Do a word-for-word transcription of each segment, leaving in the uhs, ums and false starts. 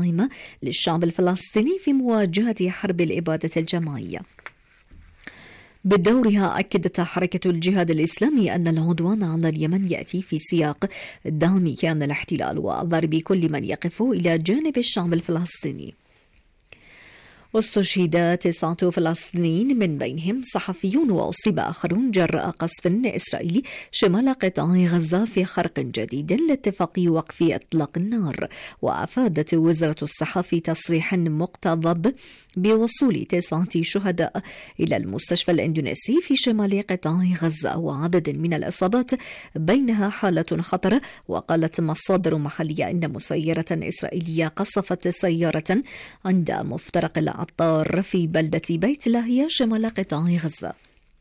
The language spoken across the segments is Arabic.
الداعمة للشعب الفلسطيني في مواجهة حرب الإبادة الجماعية. بدورها أكدت حركة الجهاد الإسلامي أن العدوان على اليمن يأتي في سياق دعم كيان الاحتلال وضرب كل من يقف إلى جانب الشعب الفلسطيني. واستشهد تسعة فلسطينيين من بينهم صحفيون وأصيب آخرون جراء قصف إسرائيلي شمال قطاع غزة في خرق جديد لاتفاق وقف إطلاق النار. وأفادت وزارة الصحة في تصريح مقتضب بوصول تسعة شهداء إلى المستشفى الإندونيسي في شمال قطاع غزة وعدد من الإصابات بينها حالة خطرة. وقالت مصادر محلية إن مسيرة إسرائيلية قصفت سيارة عند مفترق العطار في بلدة بيت لاهيا شمال قطاع غزة.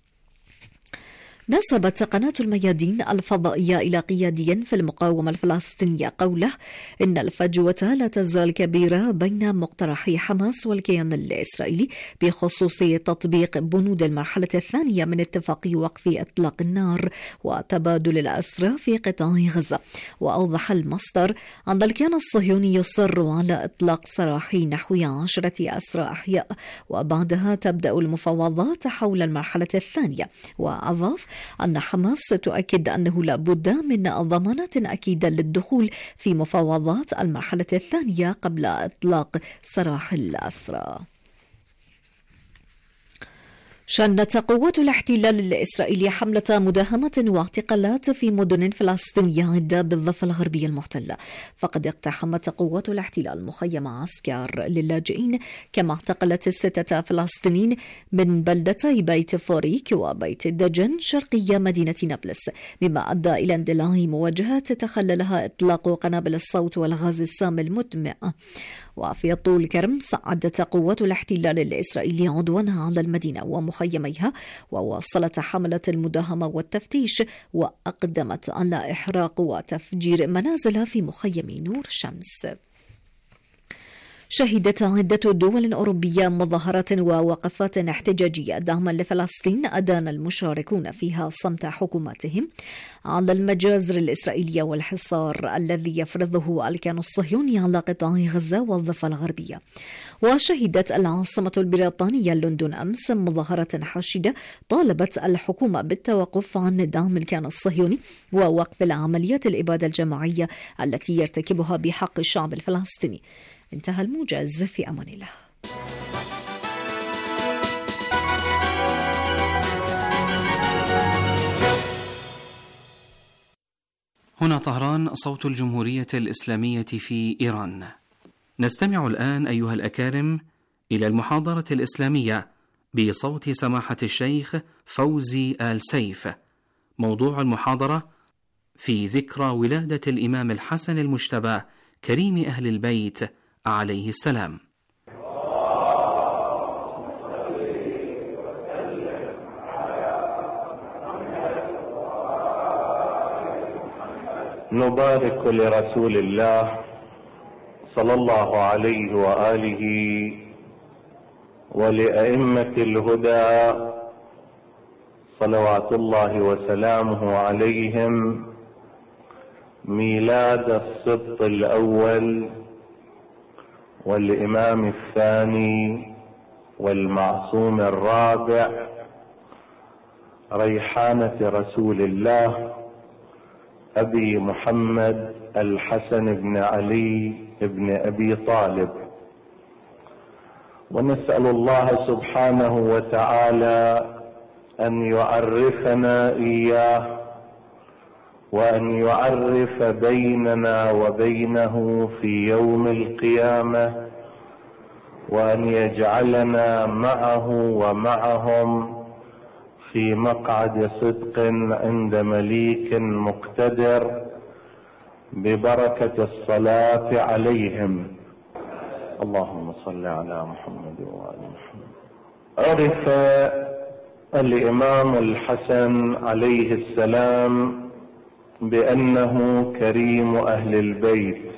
نسبت قناة الميادين الفضائية إلى قيادي في المقاومة الفلسطينية قوله إن الفجوة لا تزال كبيرة بين مقترحي حماس والكيان الإسرائيلي بخصوص تطبيق بنود المرحلة الثانية من اتفاق وقف إطلاق النار وتبادل الأسرى في قطاع غزة. وأوضح المصدر أن الكيان الصهيوني يصر على إطلاق سراح نحو عشرة أسرى أحياء وبعدها تبدأ المفاوضات حول المرحلة الثانية. وأضاف أن حماس تؤكد أنه لا بد من ضمانات أكيدة للدخول في مفاوضات المرحلة الثانية قبل إطلاق سراح الأسرى. شنت قوات الاحتلال الإسرائيلي حملة مداهمة واعتقالات في مدن فلسطينية عدة بالضفة الغربية المحتلة. فقد اقتحمت قوات الاحتلال مخيم عسكر للاجئين كما اعتقلت ستة فلسطينيين من بلدتي بيت فوريك وبيت الدجن شرقية مدينة نابلس، مما أدى إلى اندلاع مواجهات تخللها إطلاق قنابل الصوت والغاز السام المدمع. وفي طول كرم صعدت قوات الاحتلال الإسرائيلي عدوانها على المدينة ومخيميها وواصلت حملة المداهمة والتفتيش وأقدمت على إحراق وتفجير منازل في مخيم نور شمس. شهدت عدة دول أوروبية مظاهرات ووقفات احتجاجية دعما لفلسطين أدان المشاركون فيها صمت حكوماتهم على المجازر الإسرائيلية والحصار الذي يفرضه الكيان الصهيوني على قطاع غزة والضفة الغربية. وشهدت العاصمة البريطانية لندن أمس مظاهرة حاشدة طالبت الحكومة بالتوقف عن دعم الكيان الصهيوني ووقف العمليات الإبادة الجماعية التي يرتكبها بحق الشعب الفلسطيني. انتهى الموجز، في أمان الله. هنا طهران، صوت الجمهورية الإسلامية في إيران. نستمع الآن أيها الأكارم إلى المحاضرة الإسلامية بصوت سماحة الشيخ فوزي آل سيف. موضوع المحاضرة في ذكرى ولادة الإمام الحسن المجتبى كريم أهل البيت عليه السلام. نبارك لرسول الله صلى الله عليه وآله ولأئمة الهدى صلوات الله وسلامه عليهم ميلاد السبط الأول والإمام الثاني والمعصوم الرابع ريحانة رسول الله أبي محمد الحسن بن علي بن أبي طالب. ونسأل الله سبحانه وتعالى أن يعرفنا إياه وأن يعرف بيننا وبينه في يوم القيامة وأن يجعلنا معه ومعهم في مقعد صدق عند مليك مقتدر ببركة الصلاة عليهم. اللهم صل على محمد وآل محمد. عرف الإمام الحسن عليه السلام بأنه كريم أهل البيت،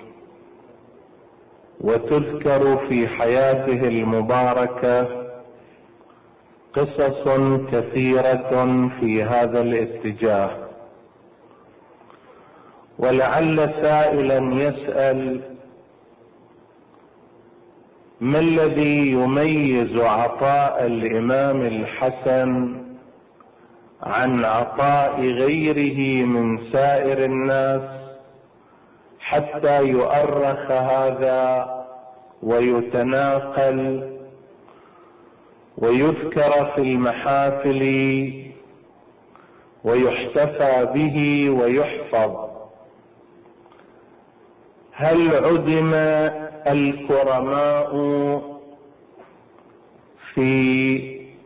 وتذكر في حياته المباركة قصص كثيرة في هذا الاتجاه. ولعل سائلا يسأل ما الذي يميز عطاء الإمام الحسن عن عطاء غيره من سائر الناس حتى يؤرخ هذا ويتناقل ويذكر في المحافل ويحتفى به ويحفظ؟ هل عدم الكرماء في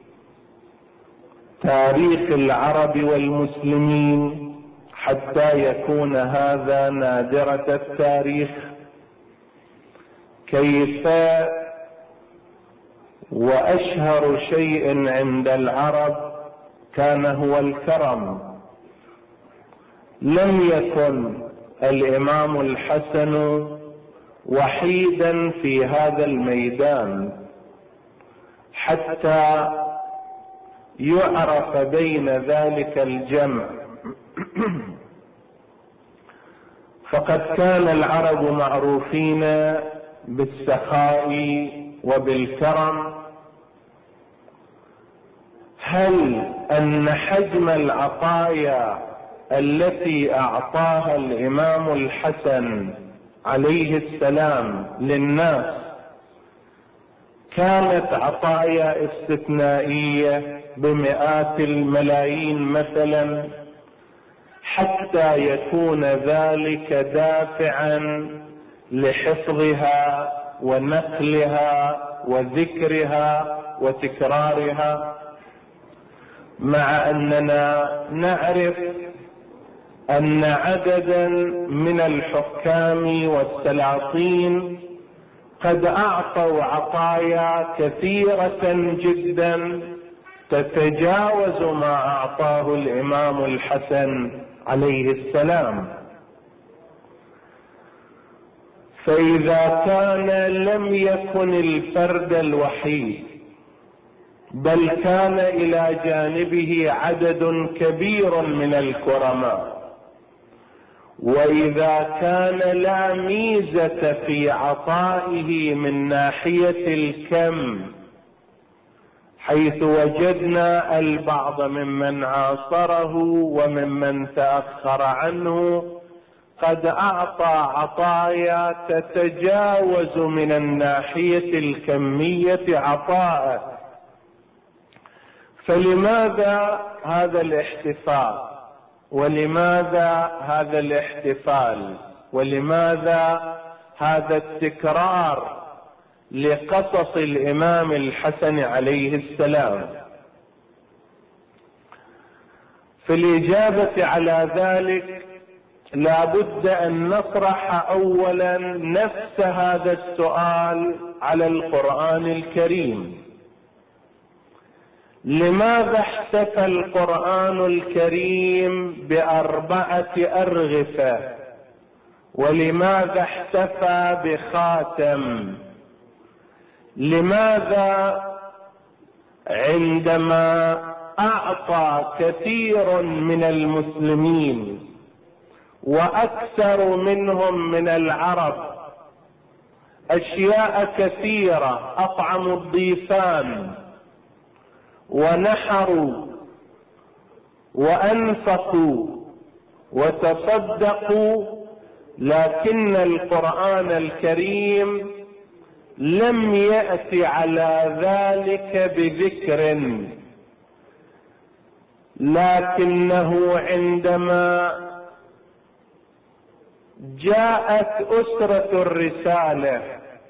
تاريخ العرب والمسلمين حتى يكون هذا نادرة التاريخ؟ كيف وأشهر شيء عند العرب كان هو الكرم؟ لم يكن الإمام الحسن وحيدا في هذا الميدان حتى يعرف بين ذلك الجمع. فقد كان العرب معروفين بالسخاء وبالكرم. هل أن حجم العطايا التي أعطاها الإمام الحسن عليه السلام للناس كانت عطايا استثنائية بمئات الملايين مثلا حتى يكون ذلك دافعا لحفظها ونقلها وذكرها وتكرارها، مع أننا نعرف أن عددا من الحكام والسلاطين قد أعطوا عطايا كثيرة جدا تتجاوز ما أعطاه الإمام الحسن عليه السلام. فإذا كان لم يكن الفرد الوحيد بل كان إلى جانبه عدد كبير من الكرماء، وإذا كان لا ميزة في عطائه من ناحية الكم، حيث وجدنا البعض ممن عاصره وممن تأخر عنه قد أعطى عطايا تتجاوز من الناحية الكمية عطاءه، فلماذا هذا الاحتفاء؟ ولماذا هذا الاحتفال؟ ولماذا هذا التكرار لقصص الإمام الحسن عليه السلام؟ في الإجابة على ذلك لا بد أن نطرح أولا نفس هذا السؤال على القرآن الكريم. لماذا احتفى القرآن الكريم بأربعة أرغفة؟ ولماذا احتفى بخاتم؟ لماذا عندما أعطى كثير من المسلمين وأكثر منهم من العرب أشياء كثيرة، أطعموا الضيفان ونحروا وأنفقوا وتصدقوا، لكن القرآن الكريم لم يأتي على ذلك بذكر، لكنه عندما جاءت أسرة الرسالة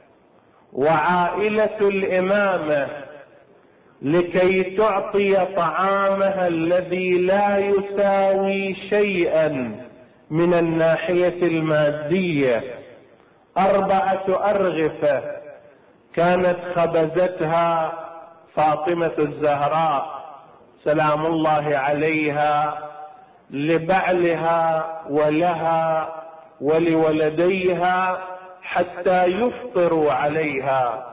وعائلة الإمامة لكي تعطي طعامها الذي لا يساوي شيئا من الناحية المادية أربعة أرغفة كانت خبزتها فاطمة الزهراء سلام الله عليها لبعلها ولها ولولديها حتى يفطروا عليها،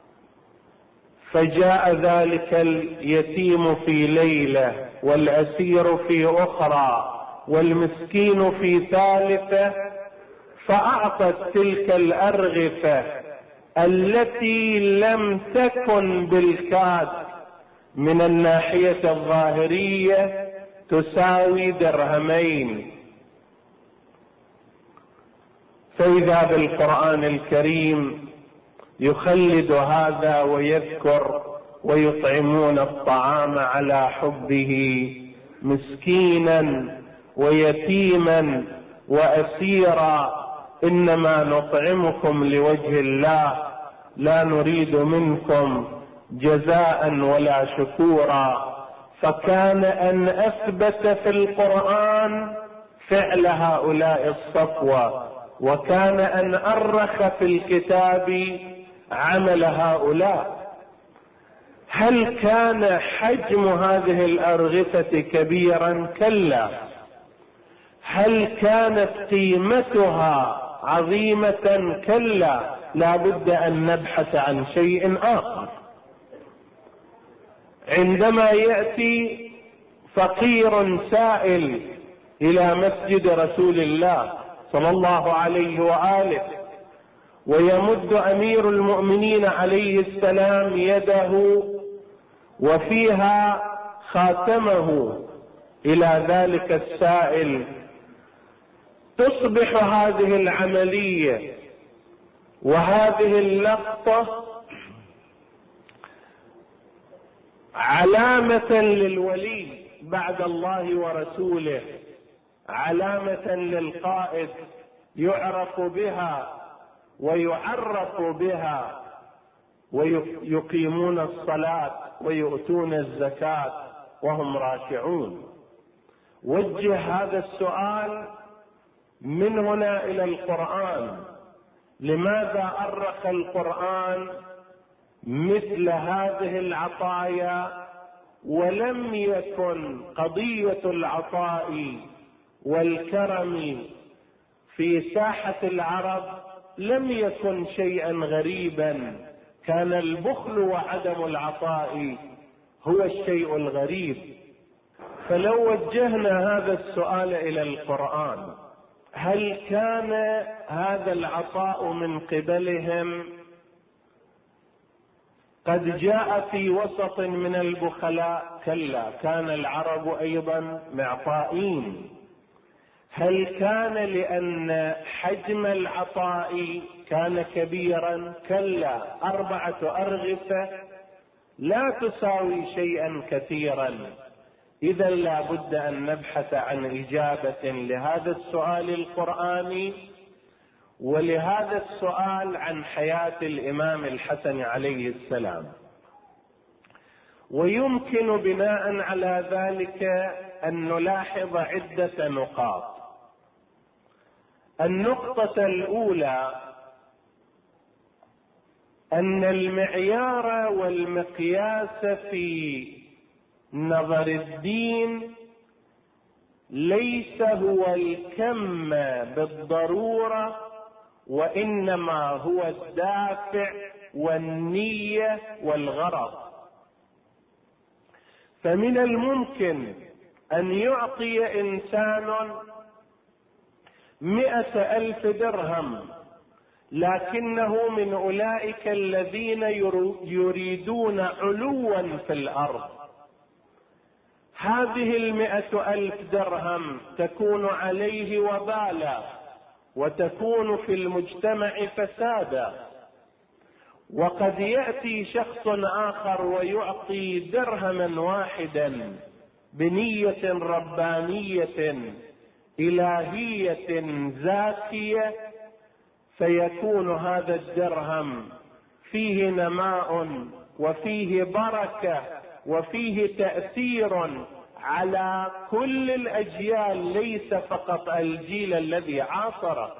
فجاء ذلك اليتيم في ليلة والأسير في أخرى والمسكين في ثالثة، فأعطت تلك الأرغفة التي لم تكن بالكاد من الناحية الظاهرية تساوي درهمين، فإذا بالقرآن الكريم يخلد هذا ويذكر ويطعمون الطعام على حبه مسكينا ويتيما وأسيرا إنما نطعمكم لوجه الله لا نريد منكم جزاء ولا شكورا. فكان أن أثبت في القرآن فعل هؤلاء الصفوة، وكان أن أرخ في الكتاب عمل هؤلاء. هل كان حجم هذه الأرغفة كبيرا؟ كلا. هل كانت قيمتها عظيمة؟ كلا. لا بد أن نبحث عن شيء آخر. عندما يأتي فقير سائل إلى مسجد رسول الله صلى الله عليه وآله ويمد أمير المؤمنين عليه السلام يده وفيها خاتمه إلى ذلك السائل، تصبح هذه العملية وهذه اللقطة علامة للولي بعد الله ورسوله، علامة للقائد يعرف بها ويعرف بها، ويقيمون الصلاة ويؤتون الزكاة وهم راكعون. وجه هذا السؤال من هنا إلى القرآن: لماذا أرخ القرآن مثل هذه العطايا ولم يكن قضية العطاء والكرم في ساحة العرب لم يكن شيئا غريبا؟ كان البخل وعدم العطاء هو الشيء الغريب. فلو وجهنا هذا السؤال إلى القرآن: هل كان هذا العطاء من قبلهم قد جاء في وسط من البخلاء؟ كلا. كان العرب أيضا معطائين. هل كان لأن حجم العطاء كان كبيرا؟ كلا. أربعة أرغفة لا تساوي شيئا كثيرا. إذا لا بد أن نبحث عن إجابة لهذا السؤال القرآني ولهذا السؤال عن حياة الإمام الحسن عليه السلام. ويمكن بناء على ذلك أن نلاحظ عدة نقاط. النقطة الأولى أن المعيار والمقياس في نظر الدين ليس هو الكم بالضرورة، وإنما هو الدافع والنية والغرض. فمن الممكن أن يعطي إنسان مئة ألف درهم لكنه من أولئك الذين يريدون علوا في الأرض. هذه المئة ألف درهم تكون عليه وبالا وتكون في المجتمع فسادا. وقد يأتي شخص آخر ويعطي درهما واحدا بنية ربانية إلهية زاكية، فيكون هذا الدرهم فيه نماء وفيه بركة وفيه تأثير على كل الأجيال، ليس فقط الجيل الذي عاصره.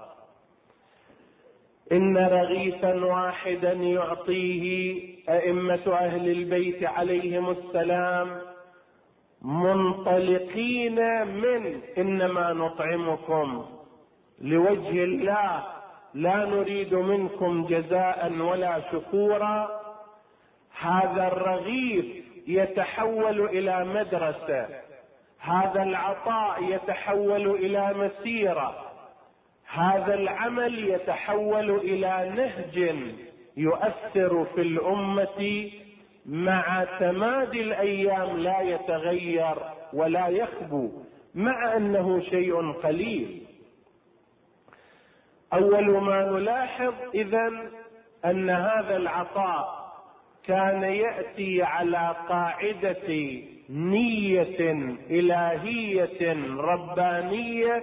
إن رغيفا واحدا يعطيه أئمة أهل البيت عليهم السلام منطلقين من إنما نطعمكم لوجه الله لا نريد منكم جزاء ولا شكورا. هذا الرغيف يتحول إلى مدرسة، هذا العطاء يتحول إلى مسيرة، هذا العمل يتحول إلى نهج يؤثر في الأمة مع تمادي الأيام، لا يتغير ولا يخبو، مع أنه شيء قليل. أول ما نلاحظ إذن أن هذا العطاء كان يأتي على قاعدة نية إلهية ربانية،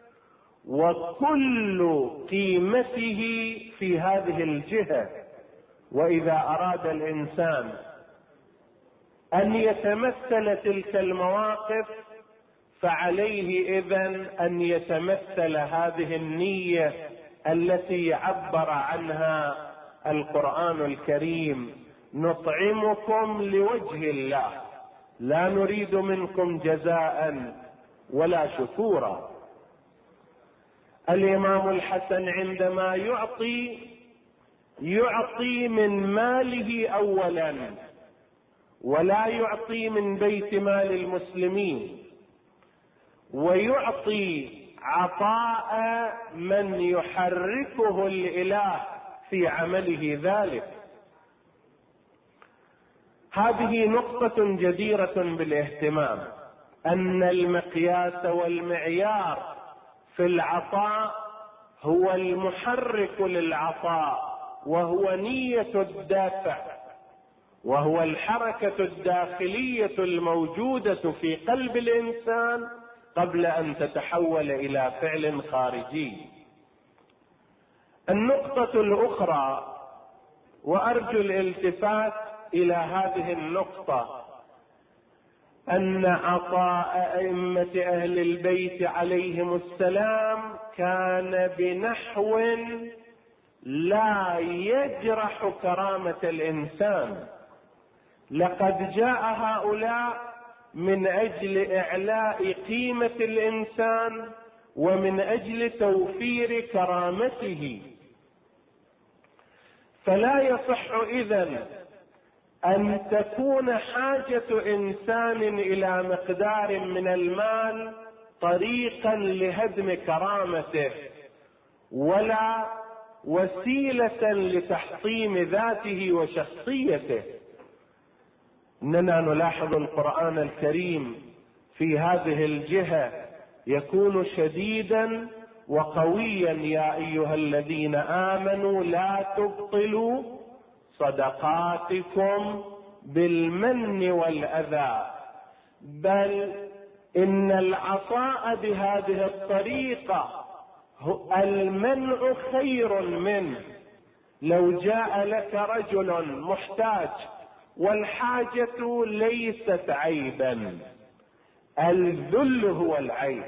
وكل قيمته في هذه الجهة. وإذا أراد الإنسان أن يتمثل تلك المواقف فعليه إذن أن يتمثل هذه النية التي عبر عنها القرآن الكريم: نطعمكم لوجه الله لا نريد منكم جزاء ولا شكورا. الإمام الحسن عندما يعطي يعطي من ماله أولا، ولا يعطي من بيت مال المسلمين، ويعطي عطاء من يحركه الإله في عمله ذلك. هذه نقطة جديرة بالاهتمام، أن المقياس والمعيار في العطاء هو المحرك للعطاء، وهو نية الدافع، وهو الحركة الداخلية الموجودة في قلب الإنسان قبل أن تتحول إلى فعل خارجي. النقطة الأخرى، وأرجو الالتفات إلى هذه النقطة، أن عطاء أئمة أهل البيت عليهم السلام كان بنحو لا يجرح كرامة الإنسان. لقد جاء هؤلاء من أجل إعلاء قيمة الإنسان ومن أجل توفير كرامته. فلا يصح إذن أن تكون حاجة إنسان إلى مقدار من المال طريقا لهدم كرامته، ولا وسيلة لتحطيم ذاته وشخصيته. إننا نلاحظ القرآن الكريم في هذه الجهة يكون شديدا وقويا: يا أيها الذين آمنوا لا تبطلوا صدقاتكم بالمن والأذى، بل إن العطاء بهذه الطريقة المنع خير منه. لو جاء لك رجل محتاج والحاجة ليست عيبا، الذل هو العيب.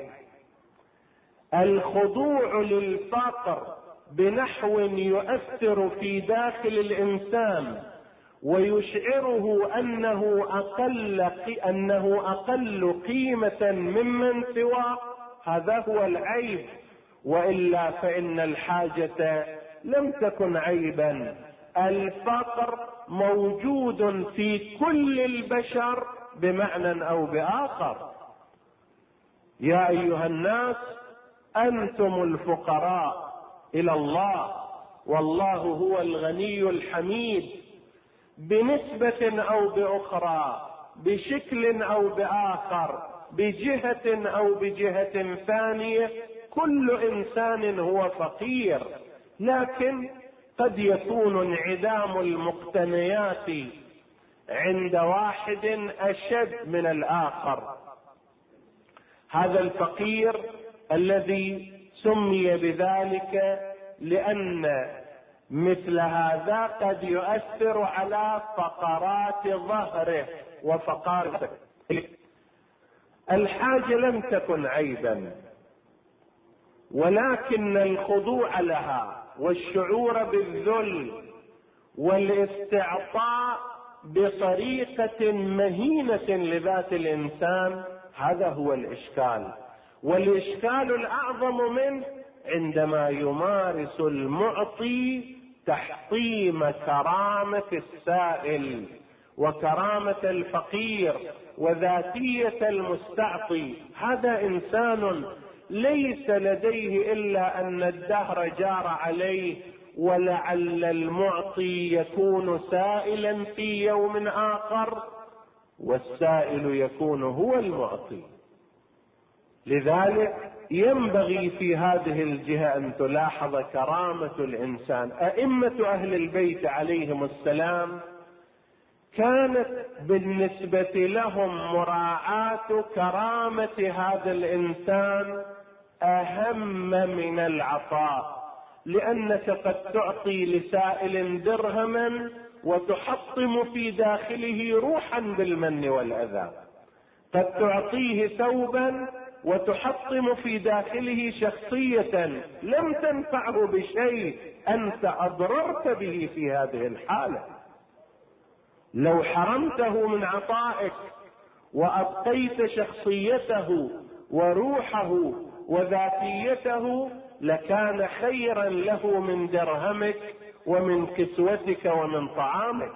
الخضوع للفقر بنحو يؤثر في داخل الإنسان ويشعره أنه أقل أنه أقل قيمة ممن سواه، هذا هو العيب. وإلا فإن الحاجة لم تكن عيبا. الفقر موجود في كل البشر بمعنى أو بآخر. يا أيها الناس أنتم الفقراء إلى الله والله هو الغني الحميد. بنسبة أو بأخرى، بشكل أو بآخر، بجهة أو بجهة ثانية، كل إنسان هو فقير، لكن قد يكون انعدام المقتنيات عند واحد أشد من الآخر. هذا الفقير الذي سمي بذلك لأن مثل هذا قد يؤثر على فقرات ظهره وفقارته. الحاجة لم تكن عيبا، ولكن الخضوع لها والشعور بالذل والاستعطاء بطريقة مهينة لذات الإنسان، هذا هو الإشكال. والإشكال الأعظم منه عندما يمارس المعطي تحطيم كرامة السائل وكرامة الفقير وذاتية المستعطي. هذا إنسان ليس لديه إلا أن الدهر جار عليه ولعل المعطي يكون سائلا في يوم آخر والسائل يكون هو المعطي. لذلك ينبغي في هذه الجهة أن تلاحظ كرامة الإنسان. أئمة أهل البيت عليهم السلام كانت بالنسبة لهم مراعاة كرامة هذا الإنسان أهم من العطاء، لأنك قد تعطي لسائل درهما وتحطم في داخله روحا بالمن والأذى، قد تعطيه ثوبا وتحطم في داخله شخصية لم تنفعه بشيء أنت أضررت به في هذه الحالة. لو حرمته من عطائك وأبقيت شخصيته وروحه وذاتيته لكان خيرا له من درهمك ومن كسوتك ومن طعامك.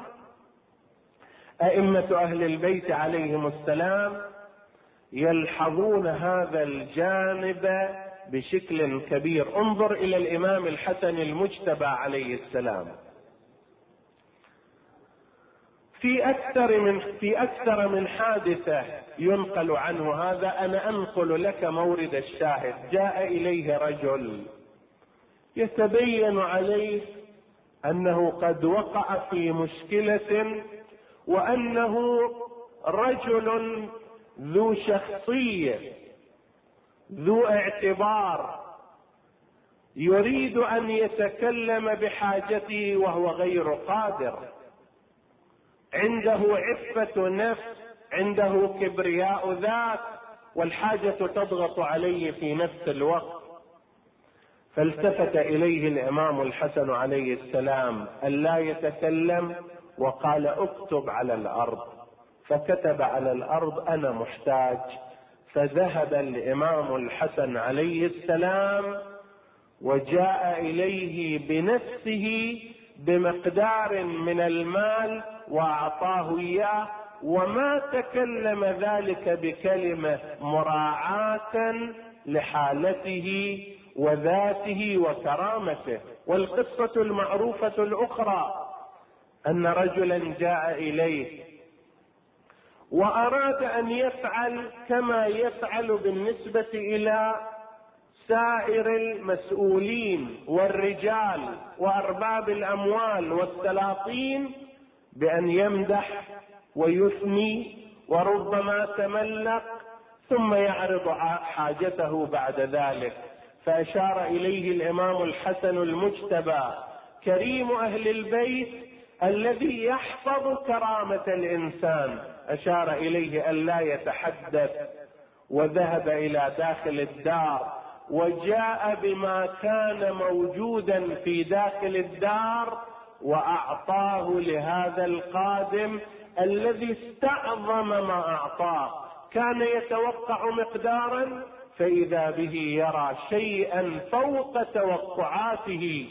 أئمة أهل البيت عليهم السلام يلحظون هذا الجانب بشكل كبير. انظر إلى الإمام الحسن المجتبى عليه السلام، في أكثر من في أكثر من حادثة ينقل عنه هذا. أنا أنقل لك مورد الشاهد. جاء إليه رجل يتبين عليه أنه قد وقع في مشكلة، وأنه رجل ذو شخصية ذو اعتبار يريد أن يتكلم بحاجته وهو غير قادر، عنده عفة نفس، عنده كبرياء ذات، والحاجة تضغط عليه في نفس الوقت. فالتفت إليه الإمام الحسن عليه السلام ألا يتكلم وقال اكتب على الأرض، فكتب على الأرض أنا محتاج. فذهب الإمام الحسن عليه السلام وجاء إليه بنفسه بمقدار من المال وأعطاه إياه، وما تكلم ذلك بكلمة مراعاة لحالته وذاته وكرامته. والقصة المعروفة الأخرى أن رجلا جاء إليه وأراد أن يفعل كما يفعل بالنسبة إلى سائر المسؤولين والرجال وأرباب الأموال والسلاطين، بأن يمدح ويثني وربما تملق ثم يعرض حاجته بعد ذلك. فأشار إليه الإمام الحسن المجتبى كريم أهل البيت الذي يحفظ كرامة الإنسان، أشار إليه أن لا يتحدث، وذهب إلى داخل الدار وجاء بما كان موجودا في داخل الدار وأعطاه لهذا القادم الذي استعظم ما أعطاه. كان يتوقع مقدارا فإذا به يرى شيئا فوق توقعاته،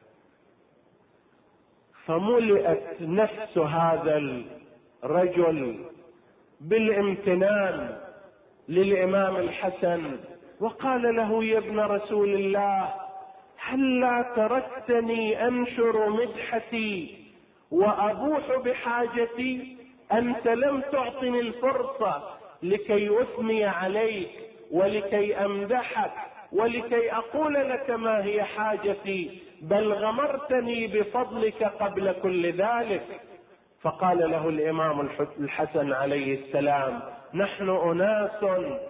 فملئت نفس هذا الرجل بالامتنان للإمام الحسن، وقال له يا ابن رسول الله هلا تركتني أنشر مدحتي وأبوح بحاجتي؟ أنت لم تعطني الفرصة لكي أثني عليك ولكي أمدحك ولكي أقول لك ما هي حاجتي، بل غمرتني بفضلك قبل كل ذلك. فقال له الإمام الحسن عليه السلام نحن أناس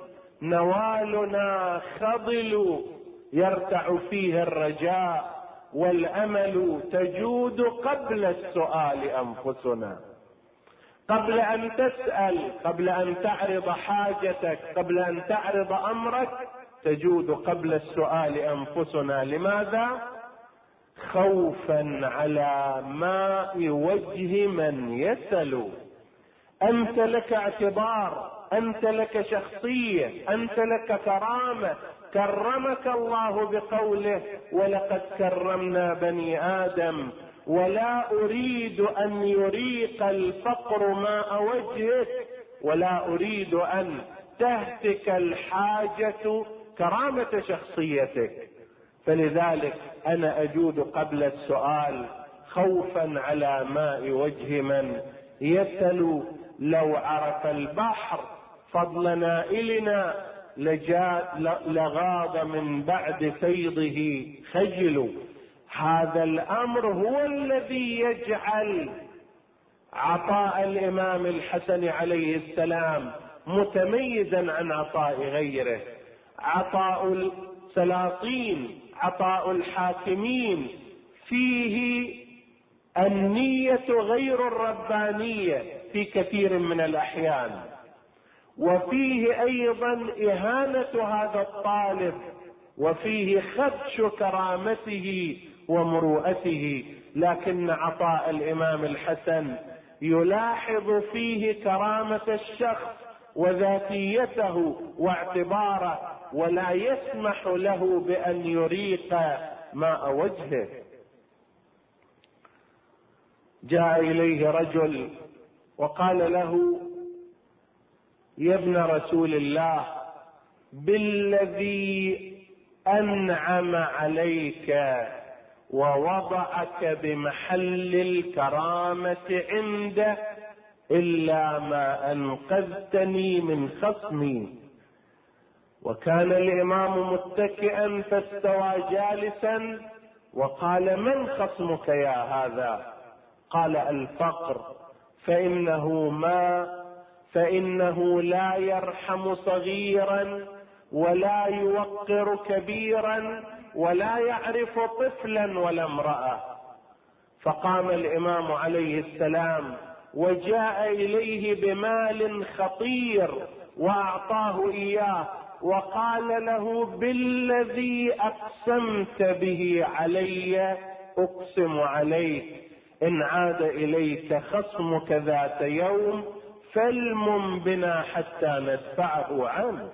نوالنا خضل يرتع فيه الرجاء والأمل تجود قبل السؤال أنفسنا. قبل أن تسأل، قبل أن تعرض حاجتك، قبل أن تعرض أمرك، تجود قبل السؤال أنفسنا. لماذا؟ خوفا على ماء وجه من يسأل. أنت لك اعتبار، أنت لك شخصية، أنت لك كرامة، كرمك الله بقوله ولقد كرمنا بني آدم، ولا أريد أن يريق الفقر ماء وجهك، ولا أريد أن تهتك الحاجة كرامة شخصيتك. فلذلك أنا أجود قبل السؤال خوفا على ماء وجه من يسأل. لو عرف البحر فضل نائلنا لغاض من بعد فيضه خجل. هذا الأمر هو الذي يجعل عطاء الإمام الحسن عليه السلام متميزا عن عطاء غيره. عطاء السلاطين، عطاء الحاكمين، فيه النية غير الربانية في كثير من الأحيان، وفيه أيضا إهانة هذا الطالب، وفيه خدش كرامته ومروءته. لكن عطاء الإمام الحسن يلاحظ فيه كرامة الشخص وذاتيته واعتباره، ولا يسمح له بأن يريق ماء وجهه. جاء إليه رجل وقال له: يا ابن رسول الله، بالذي أنعم عليك ووضعك بمحل الكرامة عنده إلا ما أنقذتني من خصمي. وكان الإمام متكئا فاستوى جالسا وقال: من خصمك يا هذا؟ قال: الفقر، فإنه ما فإنه لا يرحم صغيرا ولا يوقر كبيرا ولا يعرف طفلا ولا امرأة. فقام الإمام عليه السلام وجاء إليه بمال خطير وأعطاه إياه، وقال له: بالذي أقسمت به علي أقسم عليك، إن عاد إليك خصمك ذات يوم فالمم بنا حتى ندفعه عنك.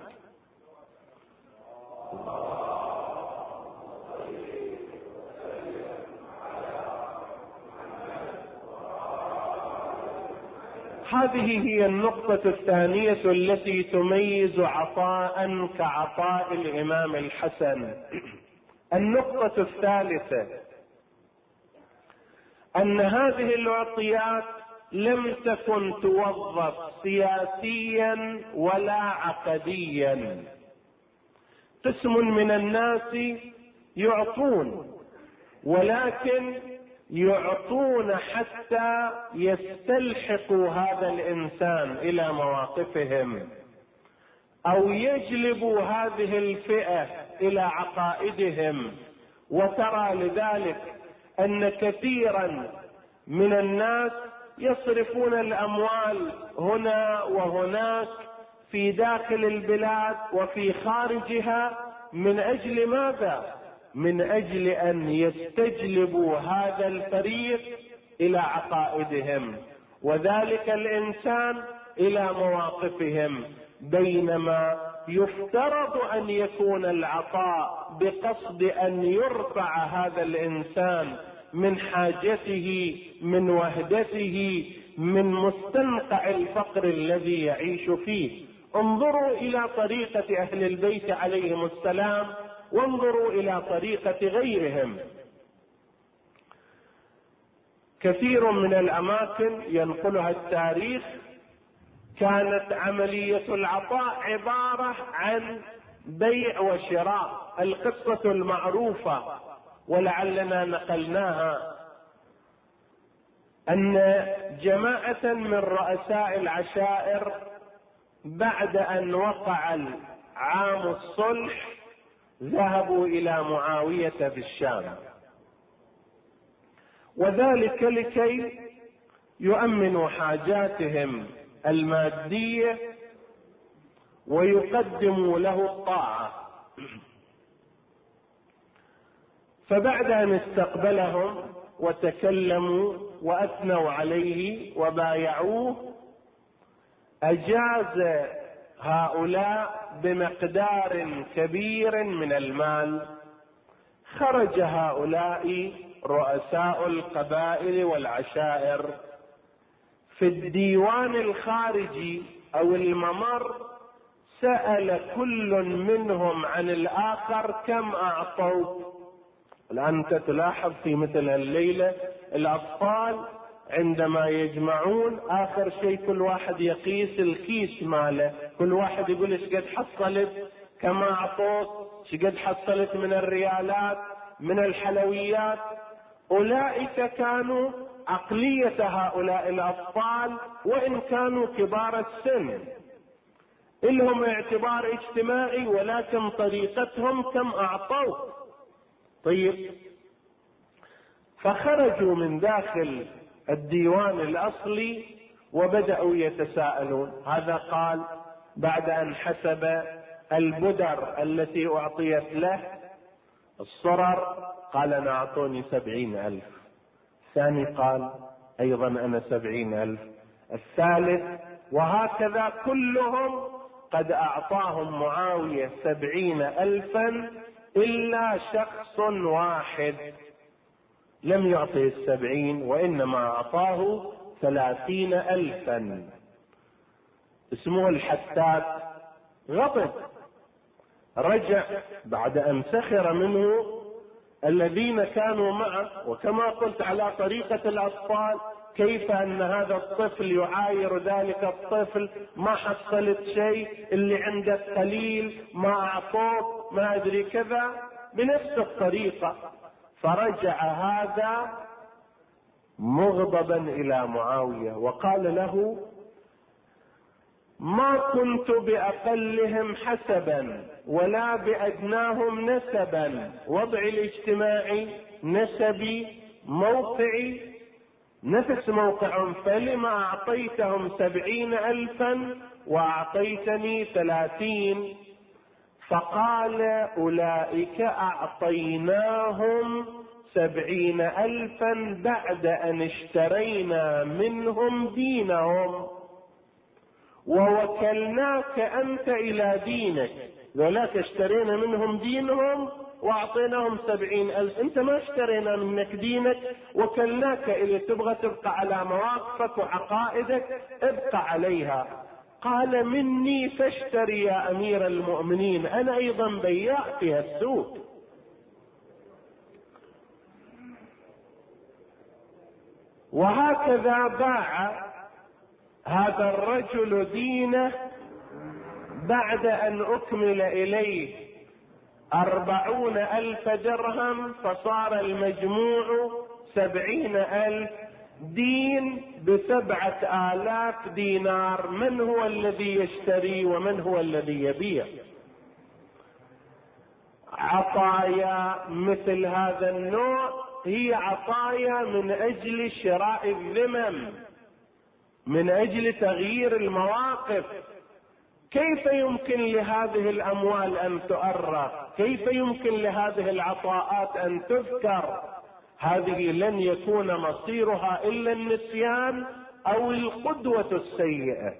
هذه هي النقطة الثانية التي تميز عطاء كعطاء الإمام الحسن. النقطة الثالثة أن هذه العطيات لم تكن توظف سياسيا ولا عقديا. قسم من الناس يعطون، ولكن يعطون حتى يستلحقوا هذا الإنسان إلى مواقفهم، أو يجلبوا هذه الفئة إلى عقائدهم. وترى لذلك أن كثيرا من الناس يصرفون الأموال هنا وهناك في داخل البلاد وفي خارجها من أجل ماذا؟ من أجل أن يستجلبوا هذا الفريق إلى عقائدهم، وذلك الإنسان إلى مواقفهم، بينما يفترض أن يكون العطاء بقصد أن يرفع هذا الإنسان من حاجته، من وهدته، من مستنقع الفقر الذي يعيش فيه. انظروا إلى طريقة أهل البيت عليهم السلام، وانظروا إلى طريقة غيرهم. كثير من الأماكن ينقلها التاريخ كانت عملية العطاء عبارة عن بيع وشراء، القصة المعروفة ولعلنا نقلناها، أن جماعة من رؤساء العشائر بعد أن وقع عام الصلح ذهبوا إلى معاوية في الشام، وذلك لكي يؤمنوا حاجاتهم المادية ويقدموا له الطاعة. فبعد أن استقبلهم وتكلموا وأثنوا عليه وبايعوه، أجاز هؤلاء بمقدار كبير من المال. خرج هؤلاء رؤساء القبائل والعشائر في الديوان الخارجي أو الممر، سأل كل منهم عن الآخر: كم أعطوا؟ الآن أنت تلاحظ في مثل الليلة الأطفال عندما يجمعون آخر شيء كل واحد يقيس الكيس ماله، كل واحد يقول ايش قد حصلت، كما أعطوك ايش قد حصلت من الريالات من الحلويات. أولئك كانوا عقلية هؤلاء الأطفال وإن كانوا كبار السن، إلهم اعتبار اجتماعي، ولكن طريقتهم كم أعطوا. طيب، فخرجوا من داخل الديوان الأصلي وبدأوا يتساءلون. هذا قال بعد أن حسب البدر التي أعطيت له الصرر، قال أنا أعطوني سبعين ألف. الثاني قال أيضا أنا سبعين ألف. الثالث، وهكذا كلهم قد أعطاهم معاوية سبعين ألفا إلا شخص واحد لم يعطه السبعين، وإنما أعطاه ثلاثين ألفا، اسمه الحتات. غضب، رجع بعد أن سخر منه الذين كانوا معه، وكما قلت على طريقة الأطفال، كيف أن هذا الطفل يعاير ذلك الطفل، ما حصلت شيء، اللي عندك قليل، ما أعطوك، ما أدري كذا، بنفس الطريقة. فرجع هذا مغضبا إلى معاوية وقال له ما كنت بأقلهم حسبا ولا بأدناهم نسبا، وضعي الاجتماعي نسبي موقعي نفس موقعهم، فلما أعطيتهم سبعين ألفا وأعطيتني ثلاثين؟ فقال أولئك أعطيناهم سبعين ألفا بعد أن اشترينا منهم دينهم ووكلناك أنت إلى دينك. ذولاك اشترينا منهم دينهم واعطيناهم سبعين ألف، انت ما اشترينا منك دينك، وكلناك إلي، تبغى تبقى على مواقفك وعقائدك ابقى عليها. قال مني فاشتري يا أمير المؤمنين، أنا أيضا بياع في السوق. وهكذا باع هذا الرجل دينه بعد أن أكمل إليه أربعون ألف درهم، فصار المجموع سبعين ألف دين بسبعة آلاف دينار. من هو الذي يشتري ومن هو الذي يبيع؟ عطايا مثل هذا النوع هي عطايا من أجل شراء الذمم، من أجل تغيير المواقف. كيف يمكن لهذه الأموال أن تؤرخ؟ كيف يمكن لهذه العطاءات أن تذكر؟ هذه لن يكون مصيرها إلا النسيان أو القدوة السيئة.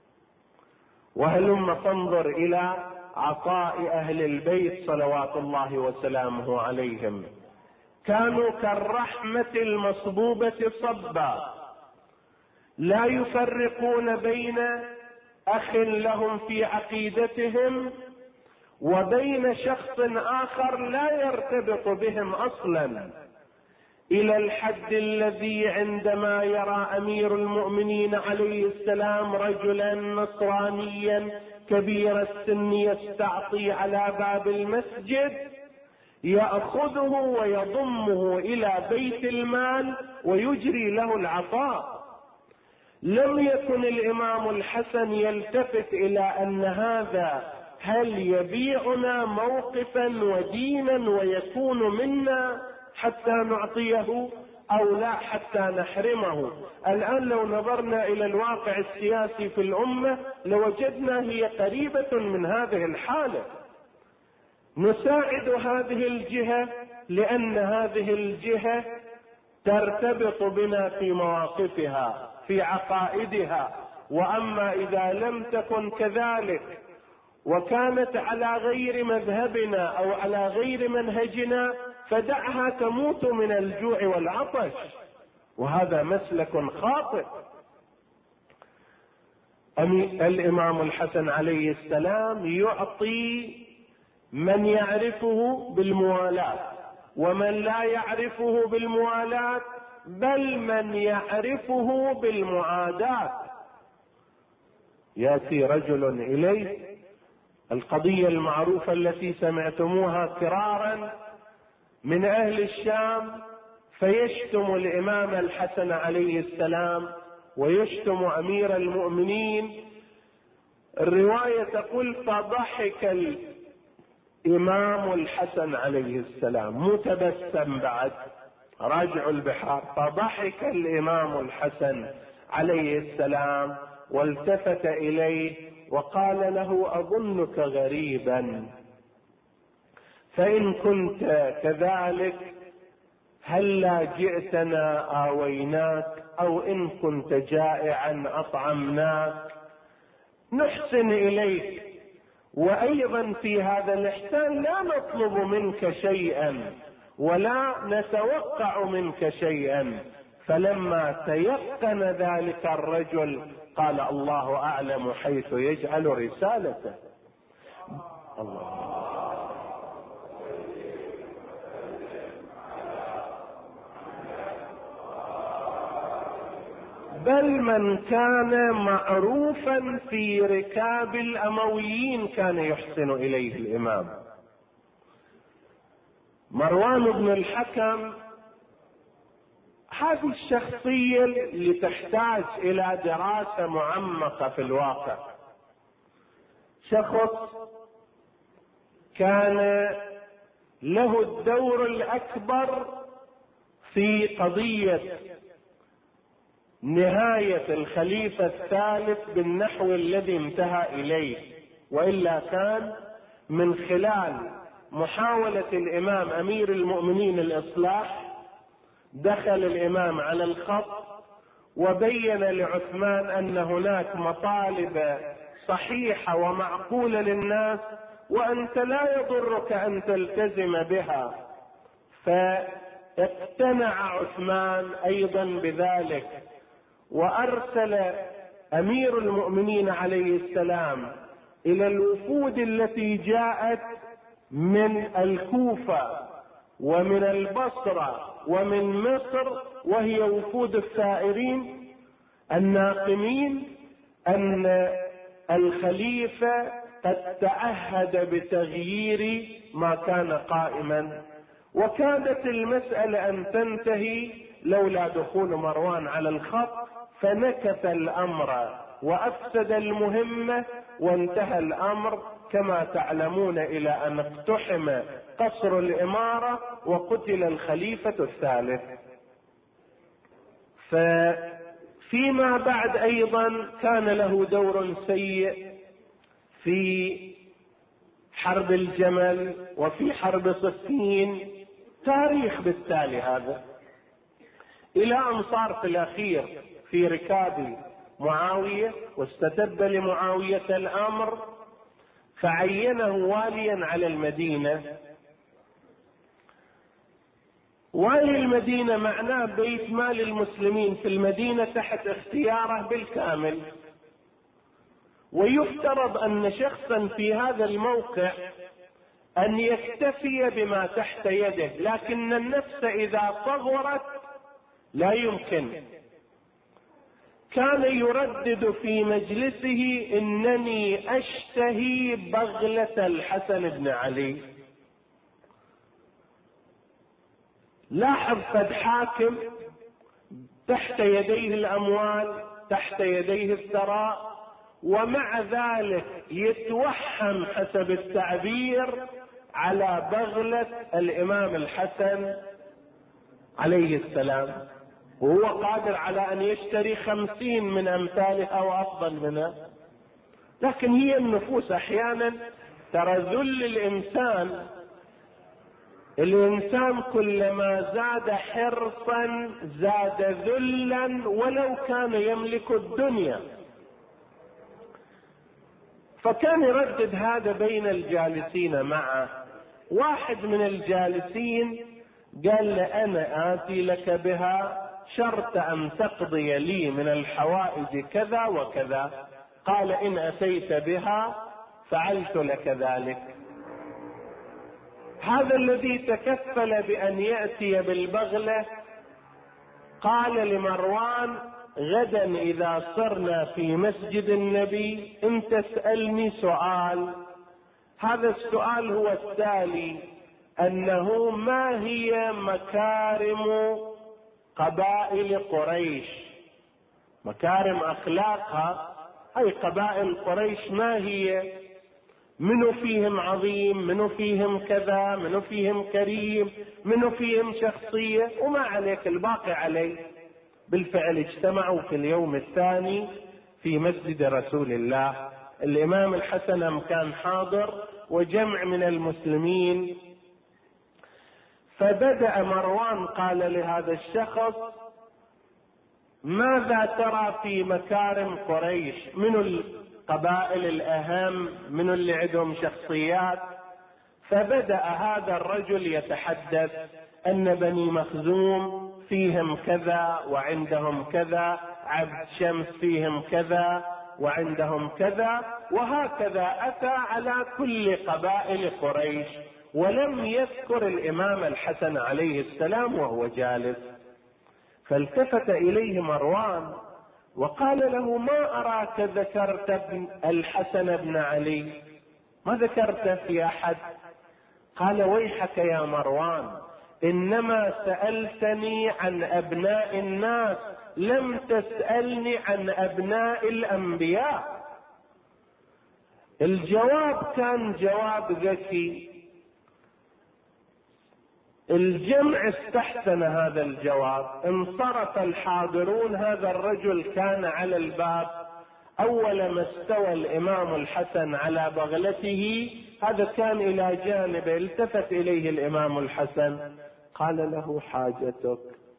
وهلم فانظر إلى عطاء أهل البيت صلوات الله وسلامه عليهم، كانوا كالرحمة المصبوبة صبا، لا يفرقون بين أخ لهم في عقيدتهم وبين شخص آخر لا يرتبط بهم أصلا، إلى الحد الذي عندما يرى أمير المؤمنين عليه السلام رجلا نصرانيا كبير السن يستعطي على باب المسجد يأخذه ويضمه إلى بيت المال ويجري له العطاء. لم يكن الإمام الحسن يلتفت إلى أن هذا هل يبيعنا موقفا ودينا ويكون منا حتى نعطيه أو لا حتى نحرمه. الآن لو نظرنا إلى الواقع السياسي في الأمة لوجدنا هي قريبة من هذه الحالة. نساعد هذه الجهة لأن هذه الجهة ترتبط بنا في مواقفها في عقائدها، وأما إذا لم تكن كذلك وكانت على غير مذهبنا أو على غير منهجنا فدعها تموت من الجوع والعطش، وهذا مسلك خاطئ. الإمام الحسن عليه السلام يعطي من يعرفه بالموالاة، ومن لا يعرفه بالموالاة، بل من يعرفه بالمعاداة. يأتي رجل إليه، القضية المعروفة التي سمعتموها كرارا من أهل الشام، فيشتم الإمام الحسن عليه السلام ويشتم أمير المؤمنين. الرواية تقول فضحك الإمام الحسن عليه السلام متبسم بعد، راجع البحار، فضحك الإمام الحسن عليه السلام والتفت إليه وقال له أظنك غريبا، فإن كنت كذلك هلا جئتنا آويناك، أو إن كنت جائعا أطعمناك، نحسن إليك، وأيضا في هذا الإحسان لا نطلب منك شيئا ولا نتوقع منك شيئا. فلما تيقن ذلك الرجل قال الله أعلم حيث يجعل رسالته. الله. بل من كان معروفا في ركاب الأمويين كان يحسن إليه الإمام. مروان بن الحكم، هذه الشخصية اللي تحتاج إلى دراسة معمقة في الواقع. شخص كان له الدور الأكبر في قضية نهاية الخليفة الثالث بالنحو الذي انتهى إليه، وإلا كان من خلال محاولة الإمام أمير المؤمنين الإصلاح دخل الإمام على الخط وبين لعثمان أن هناك مطالب صحيحة ومعقولة للناس وأنت لا يضرك أن تلتزم بها. فاقتنع عثمان أيضا بذلك، وأرسل أمير المؤمنين عليه السلام إلى الوفود التي جاءت من الكوفة ومن البصرة ومن مصر، وهي وفود الثائرين الناقمين، أن الخليفة قد تعهد بتغيير ما كان قائما، وكادت المسألة أن تنتهي لولا دخول مروان على الخط، فنكث الأمر وأفسد المهمة وانتهى الأمر كما تعلمون إلى أن اقتحم قصر الإمارة وقتل الخليفة الثالث. فيما بعد أيضا كان له دور سيء في حرب الجمل وفي حرب صفين، تاريخ بالتالي هذا، إلى أن صار في الأخير في ركاب معاوية واستتب لمعاوية الأمر فعينه واليا على المدينة. والي المدينة معناه بيت مال المسلمين في المدينة تحت اختياره بالكامل، ويفترض أن شخصا في هذا الموقع أن يكتفي بما تحت يده، لكن النفس إذا صغرت لا يمكن. كان يردد في مجلسه إنني أشتهي بغلة الحسن بن علي. لاحظ قد حاكم تحت يديه الأموال، تحت يديه الثراء، ومع ذلك يتوحم حسب التعبير على بغلة الإمام الحسن عليه السلام، وهو قادر على أن يشتري خمسين من أمثاله أو أفضل منها. لكن هي النفوس أحيانا ترى ذل الإنسان، الإنسان كلما زاد حرصا زاد ذلا ولو كان يملك الدنيا. فكان يردد هذا بين الجالسين معه. واحد من الجالسين قال له أنا آتي لك بها شرط أن تقضي لي من الحوائج كذا وكذا. قال إن أتيت بها فعلت لك ذلك. هذا الذي تكفل بأن يأتي بالبغلة قال لمروان: غدا إذا صرنا في مسجد النبي أنت تسألني سؤال. هذا السؤال هو التالي: أنه ما هي مكارم قبائل قريش، مكارم أخلاقها، أي قبائل قريش ما هي؟ منو فيهم عظيم، منو فيهم كذا، منو فيهم كريم، منو فيهم شخصية، وما عليك الباقي عليه. بالفعل اجتمعوا في اليوم الثاني في مسجد رسول الله. الإمام الحسن كان حاضر وجمع من المسلمين. فبدأ مروان قال لهذا الشخص: ماذا ترى في مكارم قريش؟ من القبائل الأهم؟ من اللي عندهم شخصيات؟ فبدأ هذا الرجل يتحدث أن بني مخزوم فيهم كذا وعندهم كذا، عبد شمس فيهم كذا وعندهم كذا، وهكذا أتى على كل قبائل قريش، ولم يذكر الإمام الحسن عليه السلام وهو جالس. فالتفت إليه مروان وقال له: ما أراك ذكرت ابن الحسن بن علي، ما ذكرت في أحد؟ قال: ويحك يا مروان، إنما سألتني عن أبناء الناس، لم تسألني عن أبناء الأنبياء. الجواب كان جواب ذكي. الجمع استحسن هذا الجواب. انصرف الحاضرون. هذا الرجل كان على الباب. أول ما استوى الإمام الحسن على بغلته، هذا كان إلى جانبه، التفت إليه الإمام الحسن قال له: حاجتك؟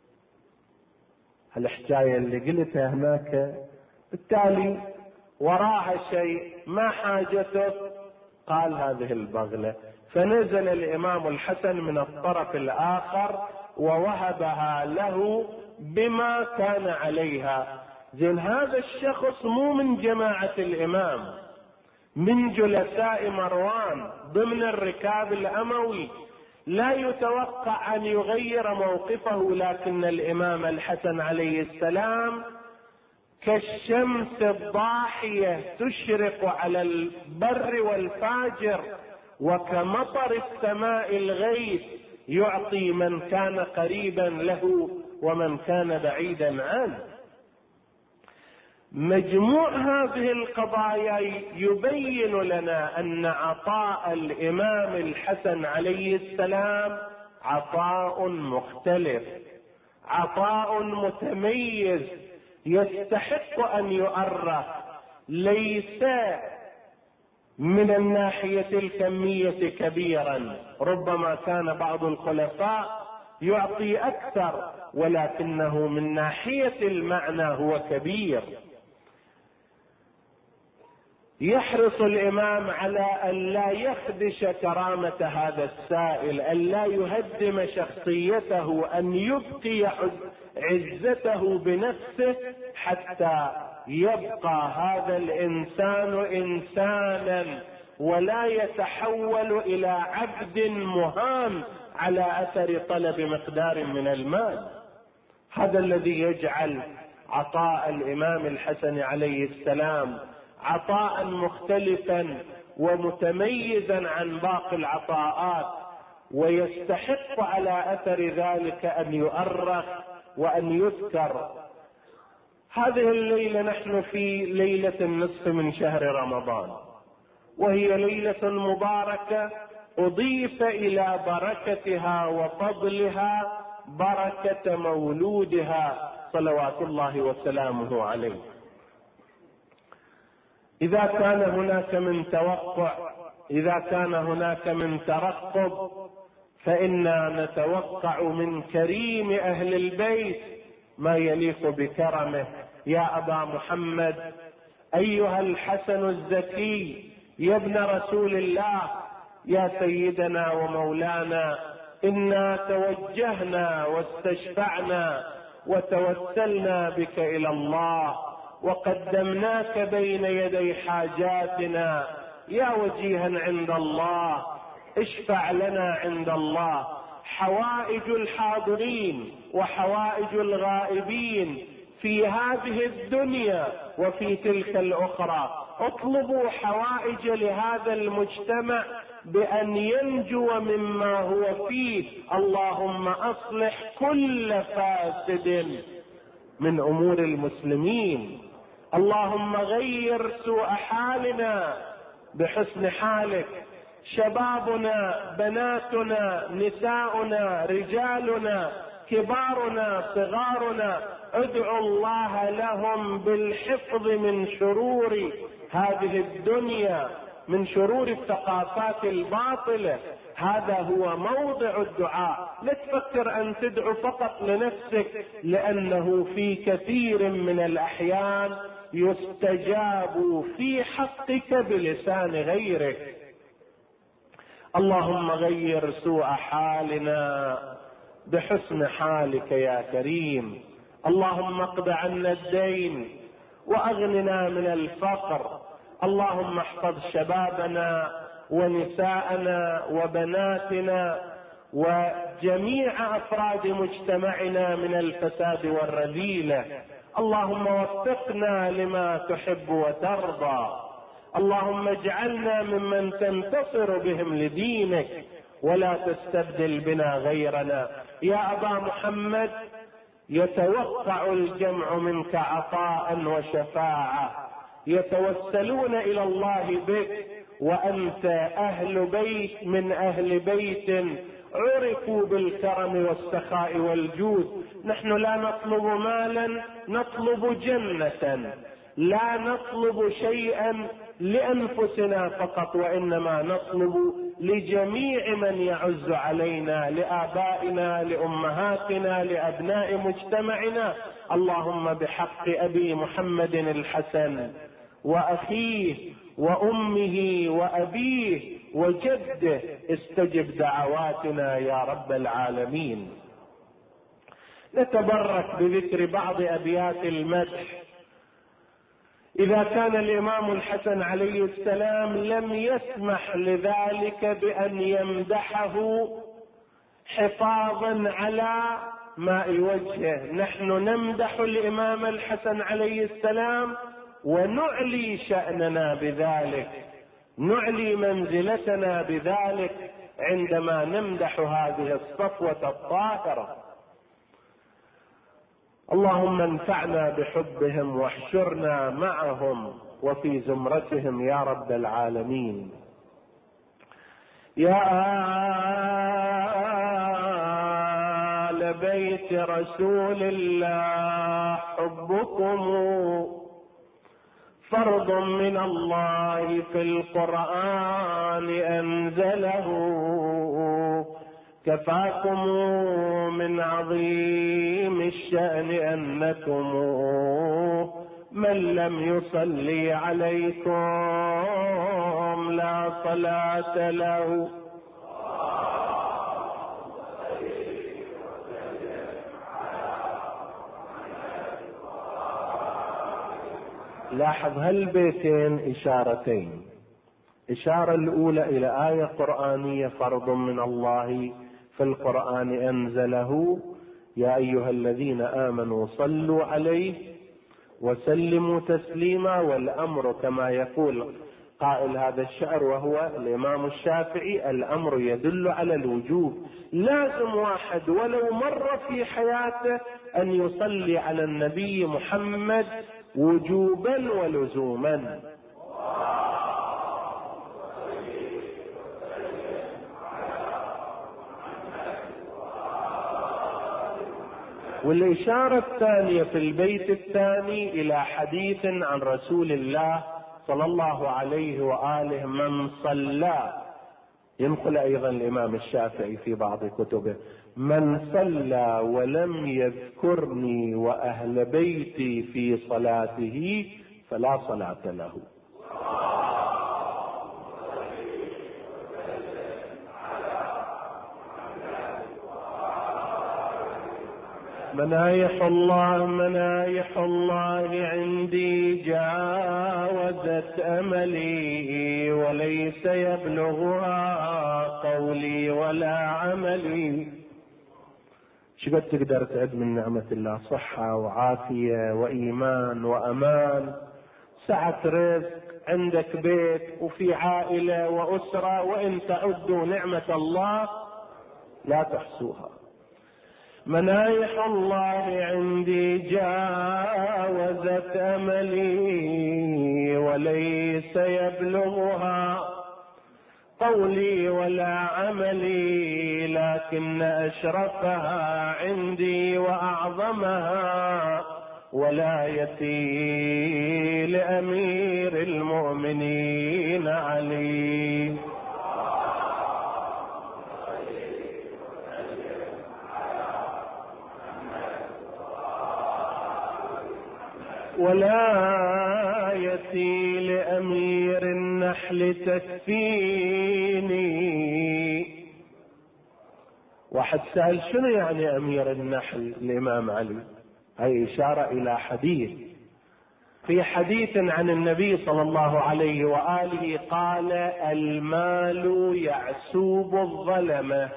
الحكاية اللي قلتها هناك بالتالي وراها شيء، ما حاجتك؟ قال: هذه البغلة. فنزل الإمام الحسن من الطرف الآخر ووهبها له بما كان عليها. زين، هذا الشخص مو من جماعة الإمام، من جلساء مروان ضمن الركاب الأموي، لا يتوقع أن يغير موقفه. لكن الإمام الحسن عليه السلام كالشمس الضاحية تشرق على البر والفاجر، وكمطر السماء الغيث يعطي من كان قريبا له ومن كان بعيدا عنه. مجموع هذه القضايا يبين لنا أن عطاء الإمام الحسن عليه السلام عطاء مختلف، عطاء متميز، يستحق أن يؤرخ، ليس من الناحية الكمية كبيرا. ربما كان بعض الخلفاء يعطي أكثر، ولكنه من ناحية المعنى هو كبير. يحرص الإمام على أن لا يخدش كرامة هذا السائل، أن لا يهدم شخصيته، أن يبقي عزته بنفسه حتى يبقى هذا الإنسان إنسانا ولا يتحول إلى عبد مهان على أثر طلب مقدار من المال. هذا الذي يجعل عطاء الإمام الحسن عليه السلام عطاء مختلفا ومتميزا عن باقي العطاءات، ويستحق على أثر ذلك أن يؤرخ وأن يذكر. هذه الليلة نحن في ليلة النصف من شهر رمضان، وهي ليلة مباركة أضيف إلى بركتها وفضلها بركة مولودها صلوات الله وسلامه عليه. إذا كان هناك من توقع، إذا كان هناك من ترقب، فإنا نتوقع من كريم أهل البيت ما يليق بكرمه. يا أبا محمد، أيها الحسن الزكي، يا ابن رسول الله، يا سيدنا ومولانا، إنا توجهنا واستشفعنا وتوسلنا بك إلى الله، وقدمناك بين يدي حاجاتنا يا وجيها عند الله، اشفع لنا عند الله حوائج الحاضرين وحوائج الغائبين في هذه الدنيا وفي تلك الأخرى. اطلبوا حوائج لهذا المجتمع بأن ينجو مما هو فيه. اللهم أصلح كل فاسد من أمور المسلمين. اللهم غير سوء حالنا بحسن حالك. شبابنا، بناتنا، نساؤنا، رجالنا، كبارنا، صغارنا، ادعوا الله لهم بالحفظ من شرور هذه الدنيا، من شرور الثقافات الباطلة. هذا هو موضع الدعاء. لا تفكر أن تدعو فقط لنفسك، لأنه في كثير من الأحيان يستجاب في حقك بلسان غيرك. اللهم غير سوء حالنا بحسن حالك يا كريم. اللهم اقض عنا الدين واغننا من الفقر. اللهم احفظ شبابنا ونساءنا وبناتنا وجميع افراد مجتمعنا من الفساد والرذيلة. اللهم وفقنا لما تحب وترضى. اللهم اجعلنا ممن تنتصر بهم لدينك ولا تستبدل بنا غيرنا. يا أبا محمد، يتوقع الجمع منك عطاء وشفاعة، يتوسلون إلى الله بك، وأنت أهل بيت من أهل بيت عرفوا بالكرم والسخاء والجود. نحن لا نطلب مالا، نطلب جنة. لا نطلب شيئا لأنفسنا فقط، وإنما نطلب لجميع من يعز علينا، لآبائنا، لأمهاتنا، لأبناء مجتمعنا. اللهم بحق أبي محمد الحسن وأخيه وأمه وأبيه وجده استجب دعواتنا يا رب العالمين. نتبرك بذكر بعض أبيات المدح. إذا كان الإمام الحسن عليه السلام لم يسمح لذلك بأن يمدحه حفاظا على ماء وجهه، نحن نمدح الإمام الحسن عليه السلام ونعلي شأننا بذلك، نعلي منزلتنا بذلك عندما نمدح هذه الصفوة الطاهرة. اللهم انفعنا بحبهم واحشرنا معهم وفي زمرتهم يا رب العالمين. يا آل بيت رسول الله حبكم فرض من الله في القرآن أنزله، كفاكم من عظيم الشأن أنكم من لم يصلي عليكم لا صلاة له. لاحظ هالبيتين إشارتين. إشارة الأولى إلى آية قرآنية فرض من الله في القرآن أنزله، يا أيها الذين آمنوا صلوا عليه وسلموا تسليما، والأمر كما يقول قائل هذا الشعر وهو الإمام الشافعي، الأمر يدل على الوجوب. لازم واحد ولو مر في حياته أن يصلي على النبي محمد وجوبا ولزوما. والإشارة الثانية في البيت الثاني إلى حديث عن رسول الله صلى الله عليه وآله من صلى، ينقل أيضا الإمام الشافعي في بعض كتبه، من صلى ولم يذكرني وأهل بيتي في صلاته فلا صلاة له. منايح الله منايح الله عندي جاوزت أملي، وليس يبلغها قولي ولا عملي. شقد تقدر تعد من نعمة الله؟ صحة وعافية وإيمان وأمان، سعة رزق، عندك بيت وفي عائلة وأسرة، وإن تعدوا نعمة الله لا تحصوها. منايح الله عندي جاوزت أملي، وليس يبلغها قولي ولا عملي، لكن أشرفها عندي وأعظمها ولايتي لأمير المؤمنين علي. ولايتي لأمير النحل تكفيني. واحد سأل شنو يعني أمير النحل الإمام علي؟ هي إشارة إلى حديث، في حديث عن النبي صلى الله عليه وآله قال: المال يعسوب الظلمة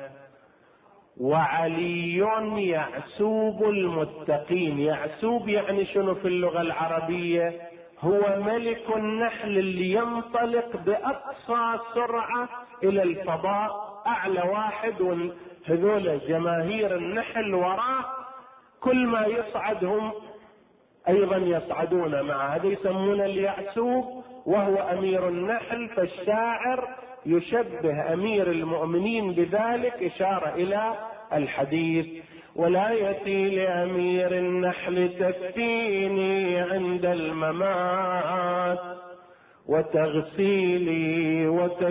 وعلي يعسوب المتقين. يعسوب يعني شنو في اللغة العربية؟ هو ملك النحل اللي ينطلق بأقصى سرعة إلى الفضاء، أعلى واحد، وهذول جماهير النحل وراه، كل ما يصعدهم أيضا يصعدون معه. هذا يسمونه اليعسوب، وهو أمير النحل. فالشاعر يشبه أمير المؤمنين بذلك، إشارة إلى الحديث: ولايتي لأمير النحل تكفيني عند الممات، وتغسيلي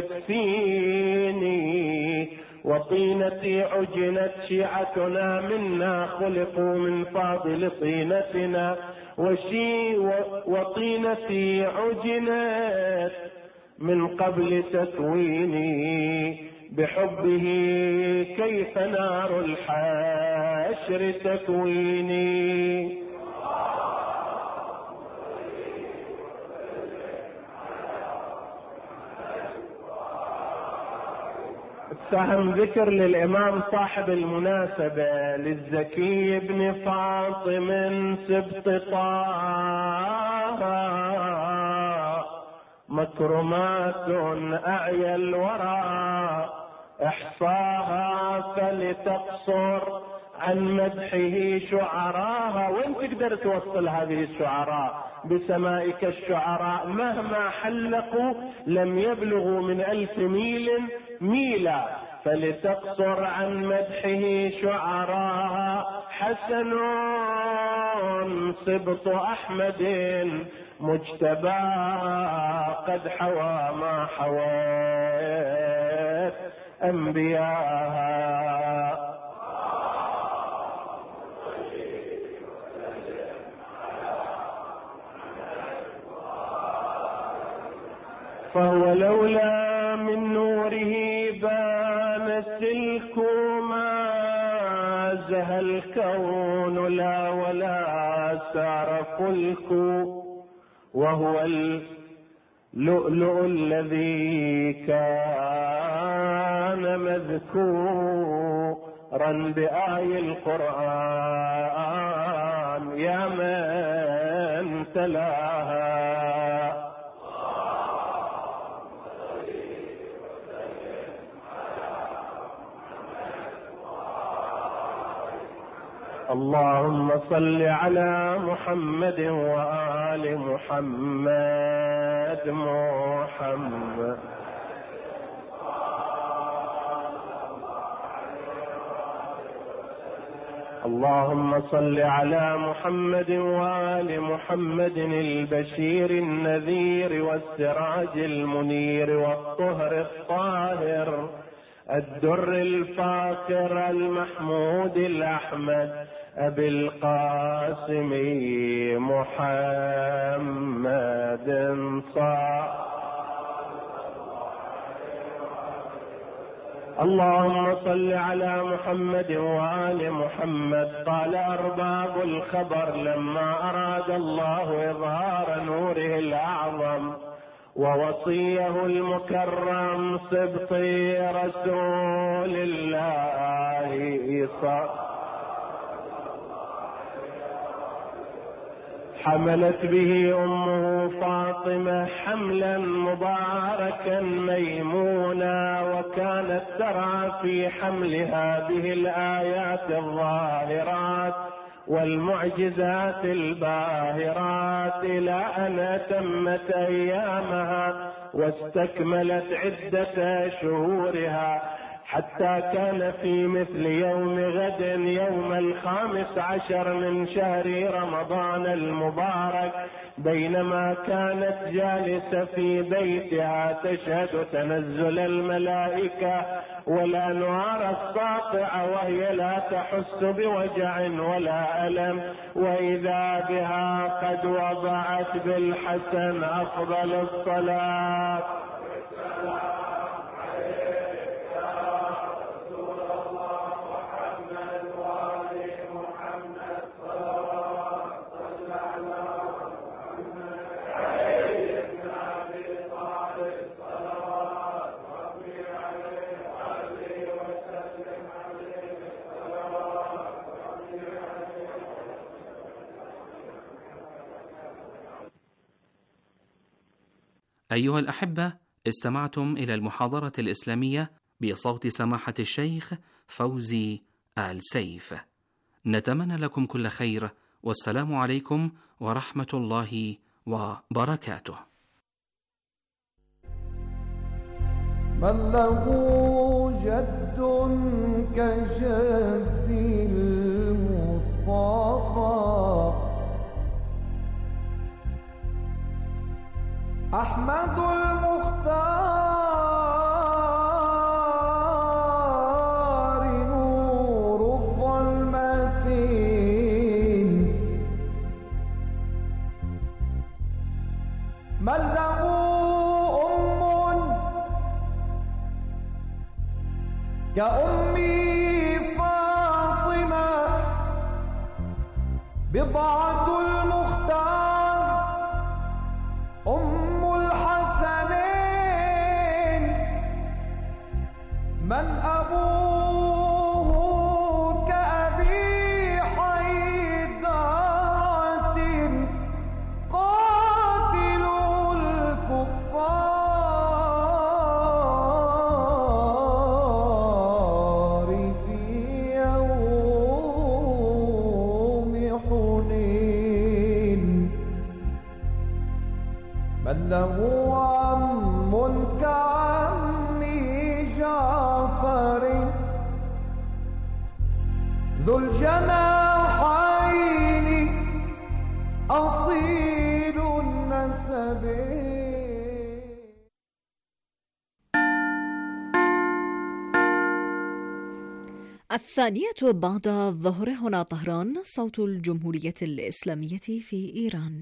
وتكفيني، وطينتي عجنت شيعتنا، منا خلقوا من فاضل طينتنا، وشي وطينتي عجنت من قبل تكويني، بحبه كيف نار الحشر تكويني. فهم ذكر للإمام صاحب المناسبة للزكي بن فاطم سبط طه، مكرمات أعيا الورى احصاها فلتقصر عن مدحه شعراها. وين تقدر توصل هذه الشعراء؟ بسمائك الشعراء مهما حلقوا لم يبلغوا من ألف ميل ميلا. فلتقصر عن مدحه شعراها، حسن سبط أحمد مجتبى قد حوى ما حويت أنبياها. فهو لولا من نوره بان السلك، ما زهى الكون لا ولا سار فلك، وهو اللؤلؤ الذي كان مذكورا بآي القرآن يا من تلاها. اللهم صل على محمد وآل محمد محمد. اللهم صل على محمد وآل محمد البشير النذير والسراج المنير والطهر الطاهر الدر الفاخر المحمود الأحمد أبي القاسم محمد صلى اللهم صل على محمد وآل محمد. قال أرباب الخبر لما أراد الله إظهار نوره الأعظم ووصيه المكرم سبطي رسول الله صلى حملت به أمه فاطمة حملا مباركا ميمونا، وكانت ترى في حملها به الآيات الظاهرات والمعجزات الباهرات، إلى أن أتمت أيامها واستكملت عدة شهورها، حتى كان في مثل يوم غد يوم الخامس عشر من شهر رمضان المبارك، بينما كانت جالسة في بيتها تشهد تنزل الملائكة والأنوار الساطعة، وهي لا تحس بوجع ولا ألم، وإذا بها قد وضعت بالحسن أفضل الصلاة أيها الأحبة، استمعتم إلى المحاضرة الإسلامية بصوت سماحة الشيخ فوزي آل سيف. نتمنى لكم كل خير، والسلام عليكم ورحمة الله وبركاته. من له جد كجد المصطفى أحمد المختار نور الظلمتين، من له أم كأمي فاطمة بضعة المختار أم الحسنين، من أبوه كأبي حيدرة قاتل الكفار في يوم حنين، من له عم كعمي جعفر ذو الجناحين أصيل النسب. الثانية بعد الظهر، هنا طهران، صوت الجمهورية الإسلامية في إيران.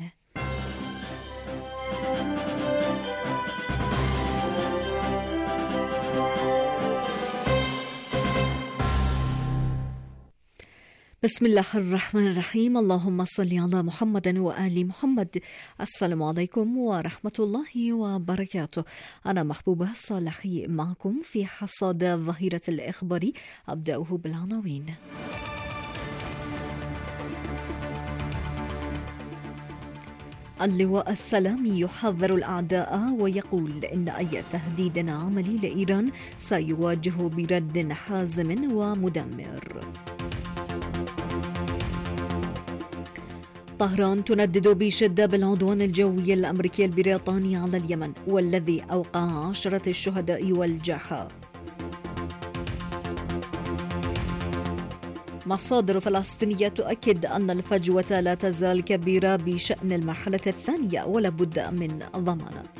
بسم الله الرحمن الرحيم. اللهم صل على محمد وآل محمد. السلام عليكم ورحمة الله وبركاته. أنا محبوبة صالحي معكم في حصاد ظهيرة الإخبار. أبدأه بالعناوين. اللواء السلامي يحذر الأعداء ويقول إن أي تهديد عملي لإيران سيواجه برد حازم ومدمر. طهران تندد بشدة بالعدوان الجوي الأمريكي البريطاني على اليمن، والذي أوقع عشرة الشهداء والجرحى. مصادر فلسطينية تؤكد أن الفجوة لا تزال كبيرة بشأن المرحلة الثانية، ولا بد من ضمانات.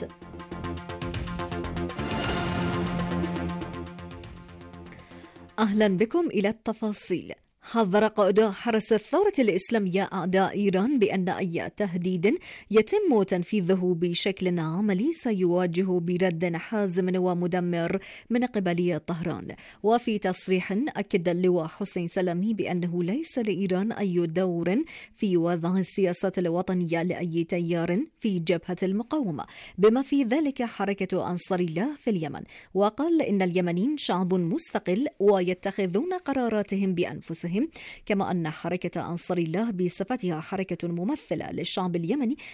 أهلا بكم إلى التفاصيل. حذر قائد حرس الثورة الإسلامية أعداء إيران بأن أي تهديد يتم تنفيذه بشكل عملي سيواجه برد حازم ومدمر من قبل طهران. وفي تصريح أكد اللواء حسين سلامي بأنه ليس لإيران أي دور في وضع السياسة الوطنية لأي تيار في جبهة المقاومة بما في ذلك حركة أنصار الله في اليمن، وقال إن اليمنيين شعب مستقل ويتخذون قراراتهم بأنفسهم، كما أن حركة أنصار الله بصفتها حركة ممثلة للشعب اليمني